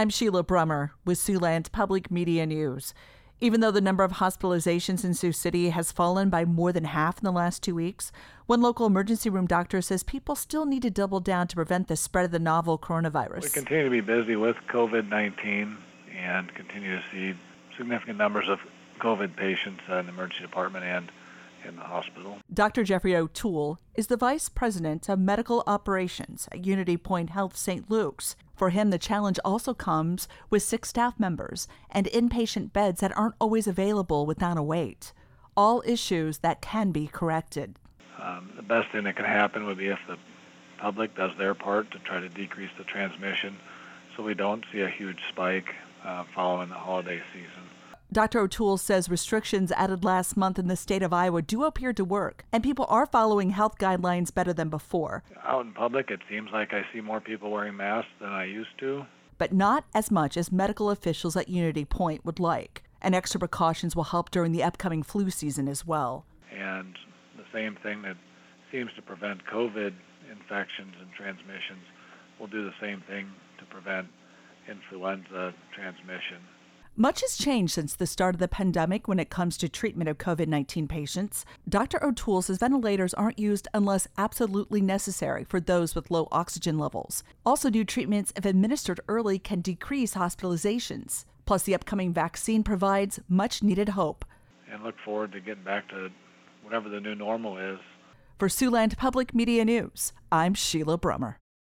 I'm Sheila Brummer with Siouxland Public Media News. Even though the number of hospitalizations in Sioux City has fallen by more than half in the last 2 weeks, one local emergency room doctor says people still need to double down to prevent the spread of the novel coronavirus. We continue to be busy with COVID-19 and continue to see significant numbers of COVID patients in the emergency department and in the hospital. Dr. Jeffrey O'Toole is the Vice President of Medical Operations at Unity Point Health St. Luke's. For him, the challenge also comes with 6 staff members and inpatient beds that aren't always available without a wait. All issues that can be corrected. The best thing that can happen would be if the public does their part to try to decrease the transmission so we don't see a huge spike following the holiday season. Dr. O'Toole says restrictions added last month in the state of Iowa do appear to work, and people are following health guidelines better than before. Out in public, it seems like I see more people wearing masks than I used to. But not as much as medical officials at Unity Point would like. And extra precautions will help during the upcoming flu season as well. And the same thing that seems to prevent COVID infections and transmissions will do the same thing to prevent influenza transmission. Much has changed since the start of the pandemic when it comes to treatment of COVID-19 patients. Dr. O'Toole says ventilators aren't used unless absolutely necessary for those with low oxygen levels. Also, new treatments, if administered early, can decrease hospitalizations. Plus, the upcoming vaccine provides much-needed hope. And look forward to getting back to whatever the new normal is. For Siouxland Public Media News, I'm Sheila Brummer.